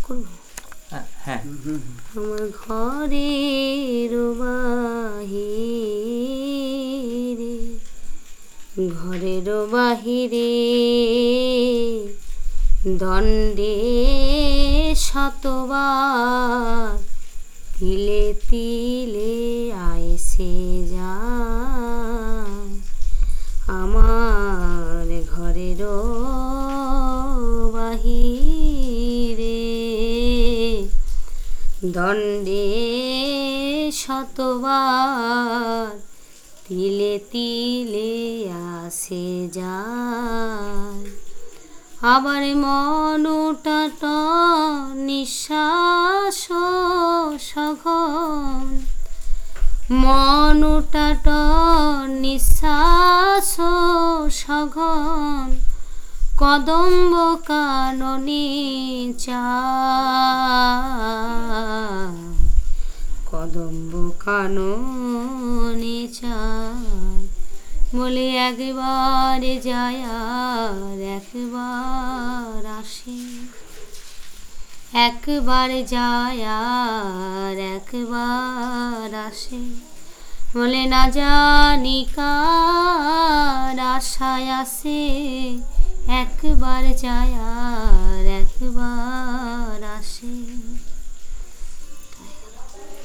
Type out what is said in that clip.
করবো? হ্যাঁ। আমার ঘরের বাহিরে, ঘরের বাহিরে দণ্ডে শতবার তিলে তিলে আইসে যায়। আমার ঘরের বাহিরে দণ্ডে শতবার তিলে তিলে আসে যায়। আবার মনটাট নিঃশ্বাস সঘন, মনটাট নিঃশ্বাস সঘন কদম্ব কাননে চায়, কদম্ব কাননে চায়। বলে একবার যায় আর একবার আসে, একবার যায় আর একবার আসে। বলে না জানি কার আশায় আসে, একবার যায় আর একবার আসে।